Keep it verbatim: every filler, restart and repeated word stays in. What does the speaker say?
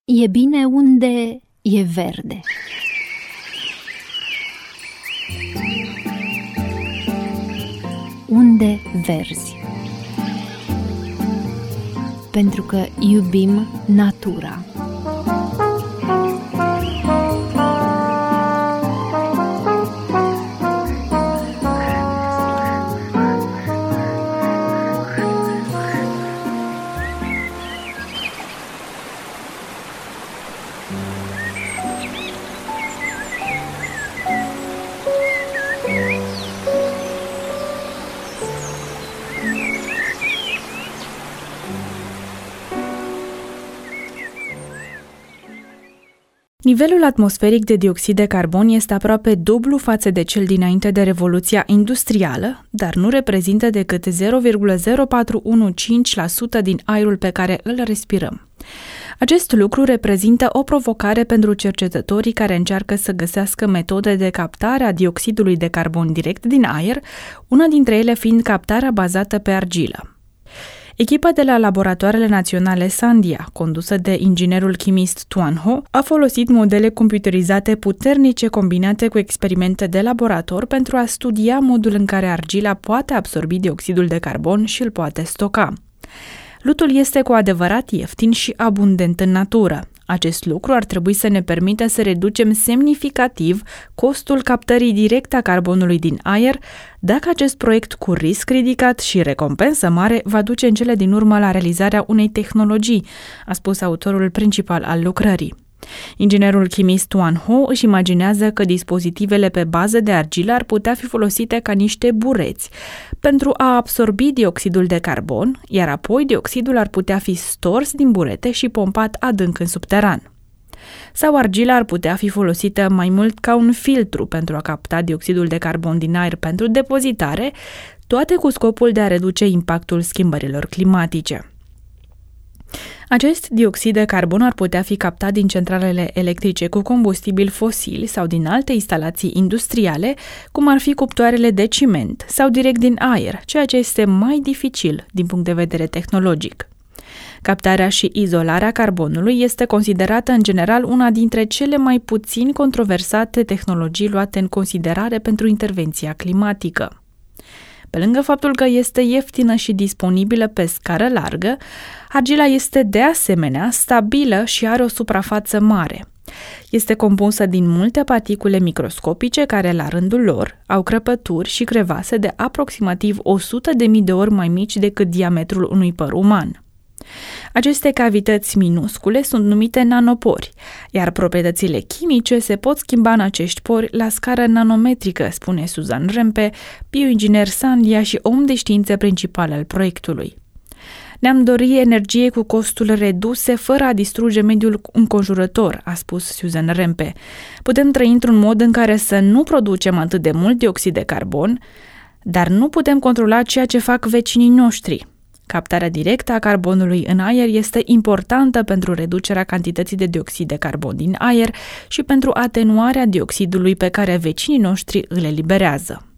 E bine unde e verde. Unde verzi. Pentru că iubim natura. Nivelul atmosferic de dioxid de carbon este aproape dublu față de cel dinainte de Revoluția Industrială, dar nu reprezintă decât zero virgulă zero patru unu cinci la sută din aerul pe care îl respirăm. Acest lucru reprezintă o provocare pentru cercetătorii care încearcă să găsească metode de captare a dioxidului de carbon direct din aer, una dintre ele fiind captarea bazată pe argilă. Echipa de la Laboratoarele Naționale Sandia, condusă de inginerul chimist Tuan Ho, a folosit modele computerizate puternice combinate cu experimente de laborator pentru a studia modul în care argila poate absorbi dioxidul de carbon și îl poate stoca. Lutul este cu adevărat ieftin și abundent în natură. Acest lucru ar trebui să ne permită să reducem semnificativ costul captării directe a carbonului din aer, dacă acest proiect cu risc ridicat și recompensă mare va duce în cele din urmă la realizarea unei tehnologii, a spus autorul principal al lucrării. Inginerul chimist Tuan Ho își imaginează că dispozitivele pe bază de argilă ar putea fi folosite ca niște bureți pentru a absorbi dioxidul de carbon, iar apoi dioxidul ar putea fi stors din burete și pompat adânc în subteran. Sau argila ar putea fi folosită mai mult ca un filtru pentru a capta dioxidul de carbon din aer pentru depozitare, toate cu scopul de a reduce impactul schimbărilor climatice. Acest dioxid de carbon ar putea fi captat din centralele electrice cu combustibili fosili sau din alte instalații industriale, cum ar fi cuptoarele de ciment, sau direct din aer, ceea ce este mai dificil din punct de vedere tehnologic. Captarea și izolarea carbonului este considerată în general una dintre cele mai puțin controversate tehnologii luate în considerare pentru intervenția climatică. Pe lângă faptul că este ieftină și disponibilă pe scară largă, argila este de asemenea stabilă și are o suprafață mare. Este compusă din multe particule microscopice care, la rândul lor, au crăpături și crevase de aproximativ o sută de mii de ori mai mici decât diametrul unui păr uman. Aceste cavități minuscule sunt numite nanopori, iar proprietățile chimice se pot schimba în acești pori la scară nanometrică, spune Suzanne Rempe, bioinginer Sandia și om de știință principal al proiectului. Ne-am dorit energie cu costuri reduse fără a distruge mediul înconjurător, a spus Suzanne Rempe. Putem trăi într-un mod în care să nu producem atât de mult dioxid de carbon, dar nu putem controla ceea ce fac vecinii noștri. Captarea directă a carbonului în aer este importantă pentru reducerea cantității de dioxid de carbon din aer și pentru atenuarea dioxidului pe care vecinii noștri îl eliberează.